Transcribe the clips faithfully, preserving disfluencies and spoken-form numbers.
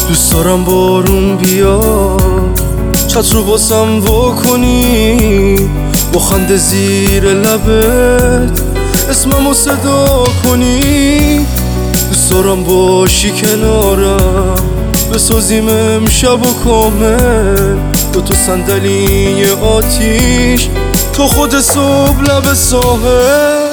دوست دارم بارون بیا، چتر رو باسم وا کنی، با خنده زیر لبت اسممو صدا کنی. دوست دارم باشی کنارم، بسازیم امشب و کامل، دو تا صندلی آتیش تا خود صبح لب ساحل.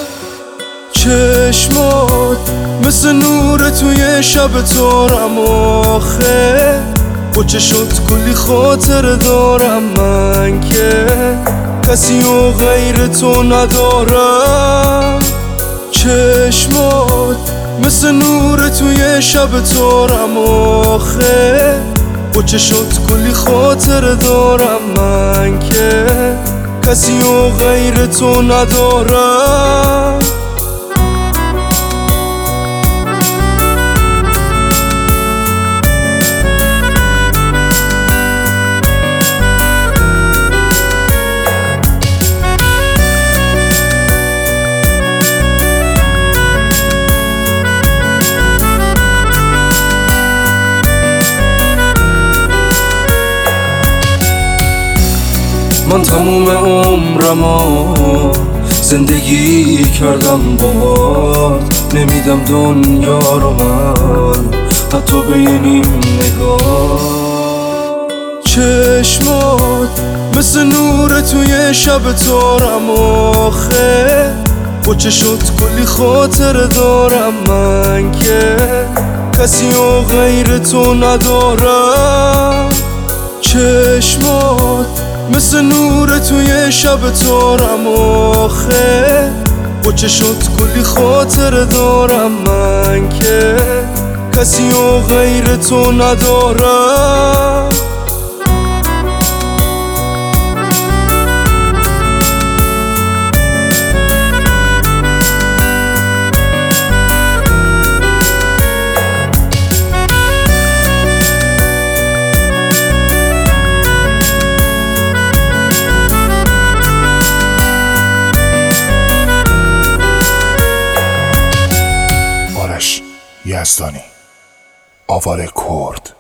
چشمات مثل نور توی شب تارم آخه، با چشات کلی خاطر دارم من که کسی و غیر تو ندارم. چشمات مثل نور توی شب تارم آخه، با چشات کلی خاطر دارم من که کسی و غیر تو ندارم. من تموم عمرمو زندگی کردم باهات، نمیدم دنیا رو من حتی به یه نیم نگاه. چشمات مثل نور توی شب تارم آخه، با چشات کلی خاطر دارم من که کسی و غیر تو ندارم. چشمات مثل نور توی شب تارم آخه، با چشات کلی خاطر دارم من که کسی و غیر تو ندارم. یزدانی، آواره کرد.